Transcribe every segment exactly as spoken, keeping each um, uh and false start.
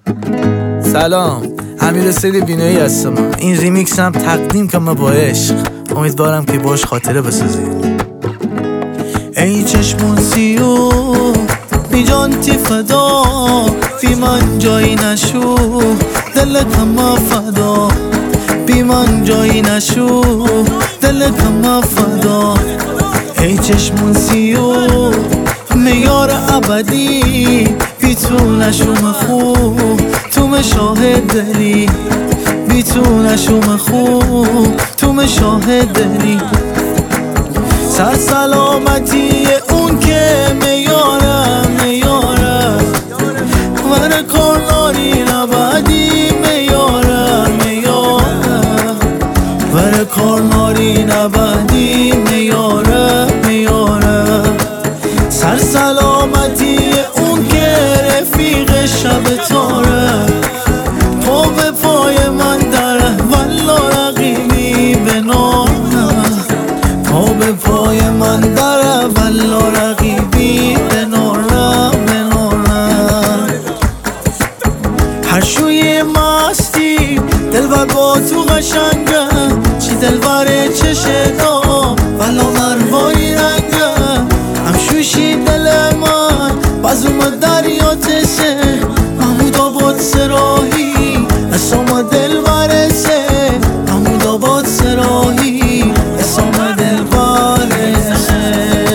سلام، امیر سید بینایی هستم. این ریمیکس هم تقدیم کنم با عشق. امیدوارم که باش خاطره بسازید. ای چشمون سیو بی جان تی فدا، بی من جایی نشو دل کما فدا، بی من جایی نشو دل کما فدا. ای چشمون سیو میار ابدی، بی تو نشوم خوب تو مشاهد داری، بی تو نشوم خوب تو مشاهد داری. سر سلامتی اون که میارم میارم، ور کار ناری نبدی میارم میارم، ور کار ناری نبدی میارم میارم. سر سلامتی اون که رفیق شب تاره، پا به پای من داره والا رقیبی بنارم، پا به پای من داره والا رقیبی بنارم بنارم. هر شوی مستی دلبر با تو قشنگه، چی دلبر چشه دا والا مروایی رنگه. هم شوشی دل من بازم دریا تسه، محمود آباد سراحی اسام دل برسه، محمود آباد سراحی اسام دل برسه.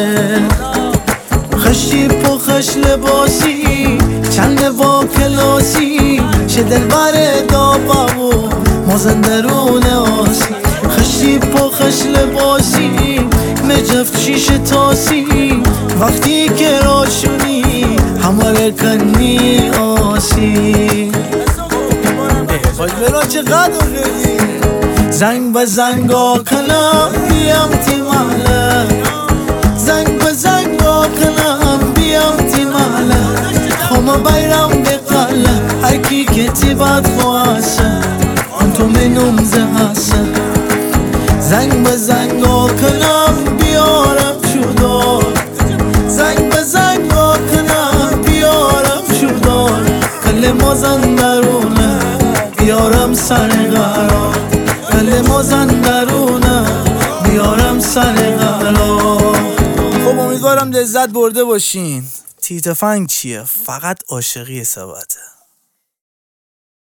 خشی پو خش لباسی چند با کلاسی، چه دل بر دابا و مازندرون آسی. خشی پو خش لباسی مجفت شیش تاسی، وقتی که راشونی هماره کنی آسی. باید برا چقدر خیلی زنگ به زنگا کنم بیام تی محله، زنگ به زنگا کنم بیام تی محله. خوما بیرم به قله هر کی که تی بد خواسته آن تو منوم زهسته. زنگ به زنگا کنم بیارم شودار، زنگ به زنگا کنم بیارم شودار. کل مازندرونه بیارم سر قرار، کل مازندرونه بیارم سر قرار. خب امیدوارم لذت برده باشین. تیتفنگ چیه؟ فقط عاشقی ثبته.